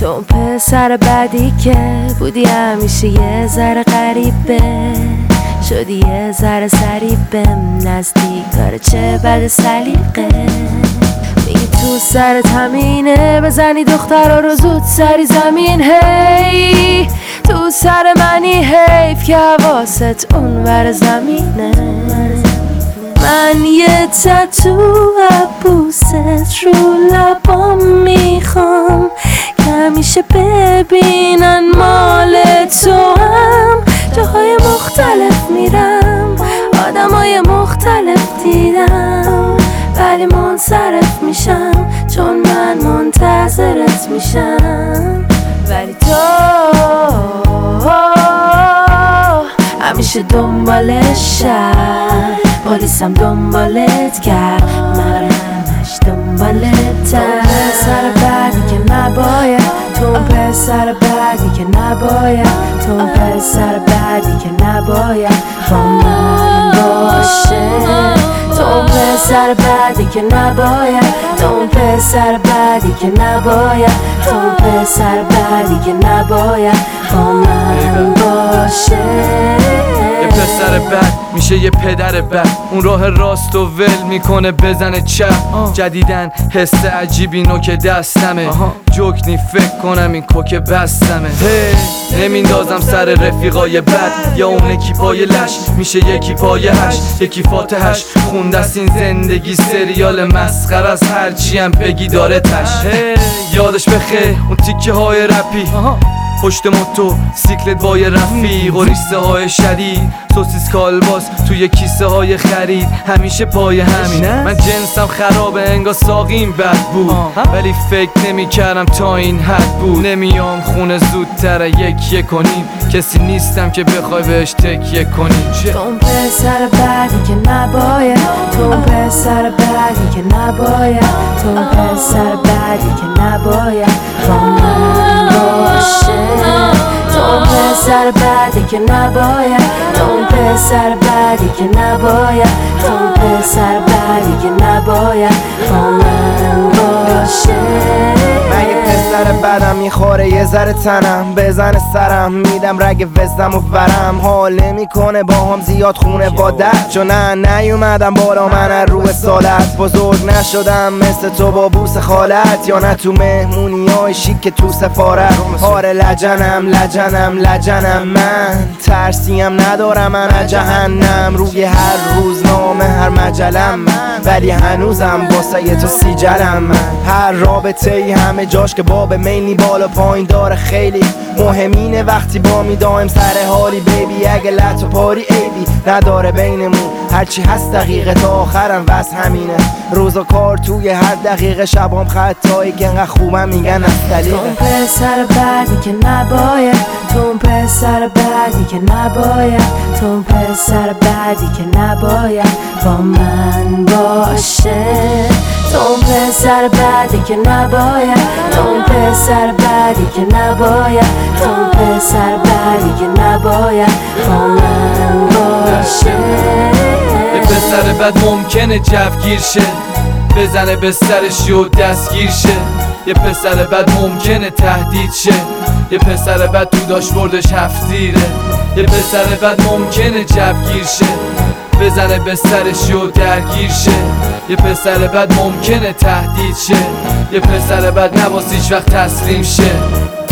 تو پسر بعدی که بودی همیشه یه ذره غریبه، شدی یه ذره سریبه نزدیک داره چه بد سلیقه. میگی تو سرت همینه بزنی دخترها رو زود سری زمین. هی تو سر منی حیف که حواست اون ور زمینه. من یه تتو عبوست رو لبام میخوام که همیشه ببینن مال تو هم. جاهای مختلف میرم آدمای مختلف دیدم، ولی منصرف میشم چون من منتظرت میشم. ولی تو همیشه دنبالشم، پلیسم دنبالت کرد من همش دنبالتم. پسر بعدی که نباید، تو پسر بعدی که نباید، تو پسر بعدی که نباید با من باشه. تو پسر بعدی که نباید، تو پسر بعدی که نباید، تو پسر بعدی که نباید با من باشه. یه پسر بد میشه یه پدر بد، اون راه راست و ول میکنه بزنه چپ. جدیدن حس عجیبی نوک دستمه، جوکنی فکر کنم این کوک بستمه. نمیندازم سر رفیقای بد، یا اون یکی پای لش میشه یکی پای هش، یکی فاتحش خونده است این زندگی سریال مسخره از هرچی هم بگی داره تش. یادش بخیر اون تیکه های رپی، پشت موتو سیکلت با یه رفیق و ریسته های شدید، سوسیس کالباس توی کیسه های خرید، همیشه پای همین. من جنسم خرابه انگار ساقیم بد بود، ولی فکر نمی کردم تا این حد بود. نمیام خونه زودتر یکیه کنیم، کسی نیستم که بخوای بهش تکیه کنیم. تو پسر بعدی که نباید، تو پسر بعدی که نباید، تو پسر بعدی که نباید با من باشه. تو پسر بعدی که نباید، تو پسر بعدی که نباید، تو پسر بعدی که نباید با من باشه. مگه پسر بدم میخوره یه ذره تنم بزنه سرم، میدم رگ وزدم و ورم. حال نمیکنه با هم زیاد خونه وادت، چون نیومدم بالا من از روی سالت. بزرگ نشدم مثل تو با بوس خالت، یا نه تو مهمونی های شیک که تو سفارت. آره لجنم من ترسیم ندارم من از جهنم. روی هر روزنامه هر مجلم من، ولی هنوزم واسه تو سیجلم من. هر رابطه ای همه جاش که باب میلی بالا پایین داره خیلی مهمینه. وقتی با می دایم سر حالی بیبی، اگه لط و پاری ایبی نداره بینمون، هرچی هست دقیقه تا آخرم وز همینه. روز و کار توی هر دقیقه، شبام خطایی که انقدر خوبم میگن از دلیقه. تو پسر بعدی که نباید، تو پسر بعدی که نباید، تو پسر بعدی که نباید با من باشه. تو پسر بعدی که نباید، تو پسر بعدی که نباید، تو پسر بعدی که نباید با من باشه. یه پسر بد ممکنه جوگیر شه، بزنه به سرش و دستگیر شه. یه پسر بد ممکنه تهدید شه، یه پسر بد تو داشبوردش هفتیره. یه پسر بد ممکنه جوگیر شه، بزنه به سرش و درگیر شه. یه پسر بد ممکنه تهدید شه، یه پسر بد نباس هیچ وقت تسلیم شه.